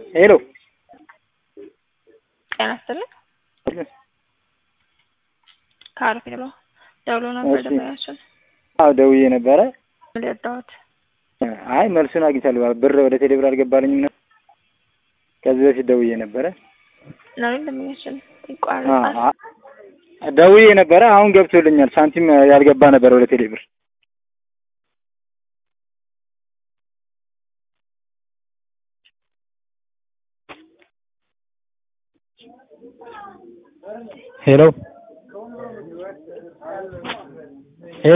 ሄሎ ጤና ይስጥልኝ። ከአርፊ ነው ደውሎ ነበር ደውያችን። አዎ ደውዬ ነበረ። ምን ያጣሁት? አይ መልሱን አግኝቻለሁ። ብር ወደ ቴሌብር አልገባልኝም ነው። ከዚህ በፊት ደውዬ ነበረ። ነው እንደምንሽን ይቋረጣል። ደውዬ ነበረ። አሁን ገብቶልኛል። ሳንቲም ያልገባ ነበር ወደ ቴሌብር። ሄሎ